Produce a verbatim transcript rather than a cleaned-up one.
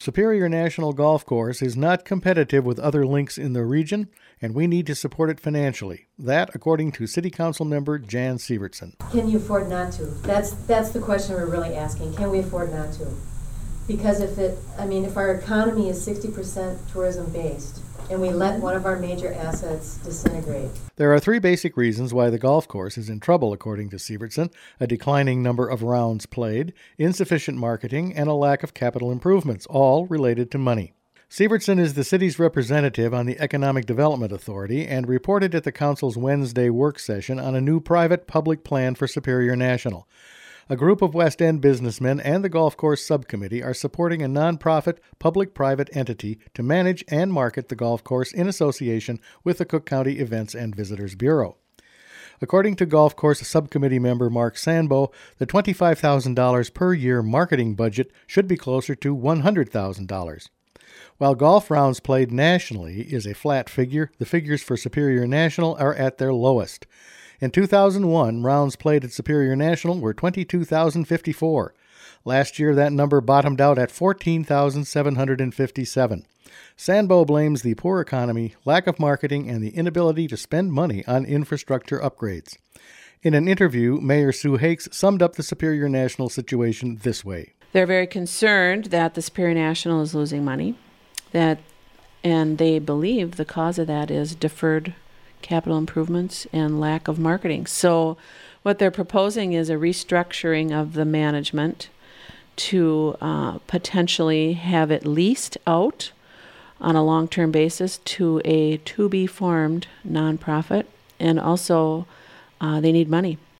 Superior National Golf Course is not competitive with other links in the region, and we need to support it financially. That, according to City Council member Jan Sievertson. Can you afford not to? That's that's the question we're really asking. Can we afford not to? Because if it, I mean, if our economy is sixty percent tourism based, and we let one of our major assets disintegrate. There are three basic reasons why the golf course is in trouble, according to Sievertson: a declining number of rounds played, insufficient marketing, and a lack of capital improvements, all related to money. Sievertson is the city's representative on the Economic Development Authority and reported at the council's Wednesday work session on a new private-public plan for Superior National. A group of West End businessmen and the golf course subcommittee are supporting a nonprofit public-private entity to manage and market the golf course in association with the Cook County Events and Visitors Bureau. According to golf course subcommittee member Mark Sanbo, the twenty-five thousand dollars per year marketing budget should be closer to one hundred thousand dollars. While golf rounds played nationally is a flat figure, the figures for Superior National are at their lowest. In two thousand one, rounds played at Superior National were twenty-two thousand fifty-four. Last year, that number bottomed out at fourteen thousand seven hundred fifty-seven. Sanbo blames the poor economy, lack of marketing, and the inability to spend money on infrastructure upgrades. In an interview, Mayor Sue Hakes summed up the Superior National situation this way. They're very concerned that the Superior National is losing money, that, and they believe the cause of that is deferred capital improvements and lack of marketing. So what they're proposing is a restructuring of the management to uh, potentially have it leased out on a long-term basis to a to-be-formed nonprofit, and also uh, they need money.